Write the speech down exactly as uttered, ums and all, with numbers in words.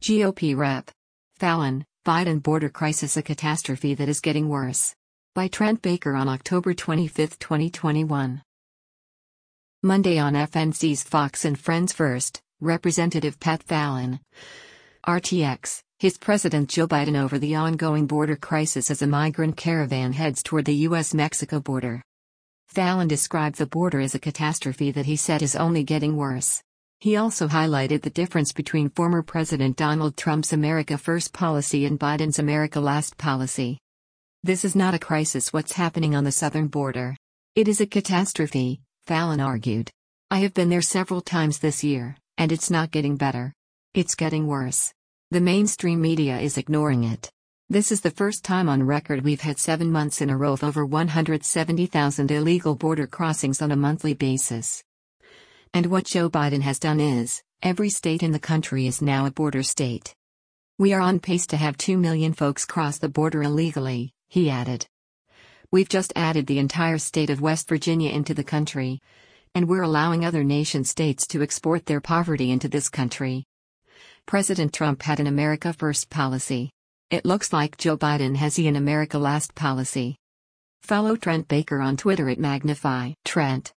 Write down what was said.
G O P Rep. Fallon, Biden border crisis a catastrophe that is getting worse. By Trent Baker on October twenty-fifth, twenty twenty-one. Monday on F N C's Fox and Friends First, Representative Pat Fallon. R T X, his President Joe Biden over the ongoing border crisis as a migrant caravan heads toward the U S Mexico border. Fallon described the border as a catastrophe that he said is only getting worse. He also highlighted the difference between former President Donald Trump's America First policy and Biden's America Last policy. This is not a crisis what's happening on the southern border. It is a catastrophe, Fallon argued. I have been there several times this year, and it's not getting better. It's getting worse. The mainstream media is ignoring it. This is the first time on record we've had seven months in a row of over one hundred seventy thousand illegal border crossings on a monthly basis. And what Joe Biden has done is, every state in the country is now a border state. We are on pace to have two million folks cross the border illegally, he added. We've just added the entire state of West Virginia into the country. And we're allowing other nation states to export their poverty into this country. President Trump had an America First policy. It looks like Joe Biden has an America Last policy. Follow Trent Baker on Twitter at Magnify Trent.